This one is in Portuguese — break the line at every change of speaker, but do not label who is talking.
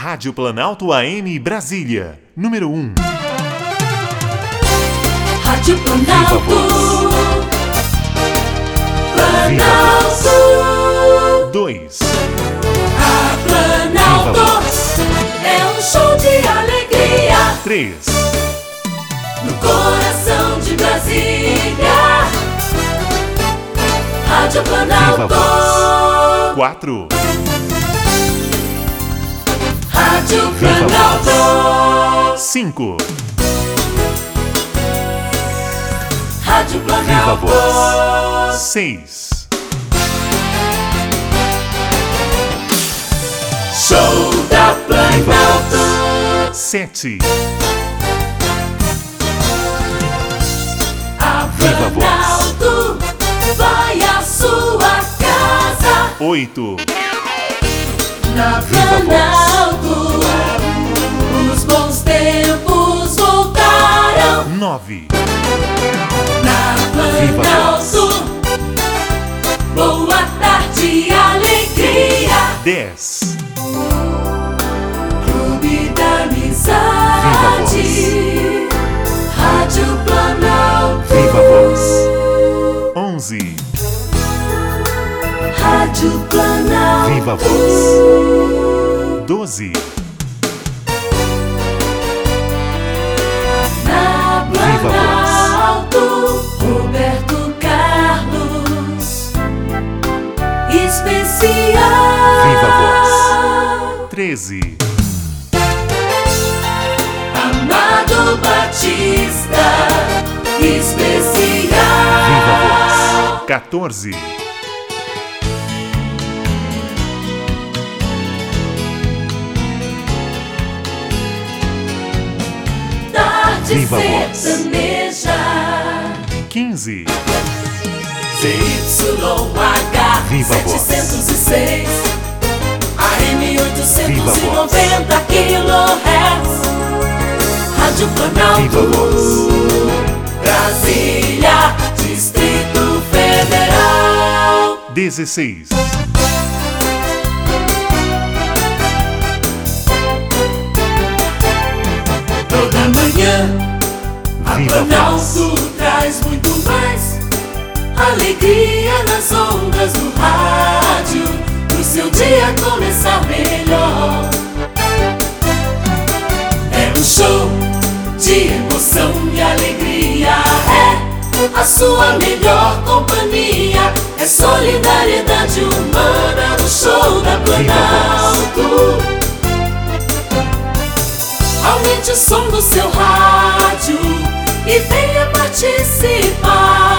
Rádio Planalto AM Brasília, número 1.
Rádio Planalto. Planalto.
2.
A Planalto é um show de alegria
3.
no coração de Brasília. Rádio Planalto.
4.
Rádio Planalto.
5.
Rádio Planalto.
6.
Show da Planalto.
7.
A Planalto vai à sua casa.
8.
Na Planalto os bons tempos voltaram.
9.
Na Planalto, boa tarde e alegria.
10.
Clube da Amizade. Rádio Planalto.
Viva Voz. 11.
Rádio Planalto.
Viva Voz. 12.
Na
Viva
Planalto, Roberto Carlos. Especial.
Viva Voz. 13.
Amado Batista. Especial.
Viva Voz. 14.
Tarde
Viva Voz.
sertaneja.
15.
ZYH
Viva Voz.
706 AM
Viva
890 kHz. Rádio
Viva
Planalto.
Voz.
Brasília, Distrito Federal.
16.
Toda manhã a
Viva
Planalto traz muito mais alegria nas ondas do rádio, pro seu dia começar melhor. É um show de emoção e alegria, é a sua melhor companhia, é solidariedade humana no show da Planalto. Aumente o som do seu rádio e venha participar.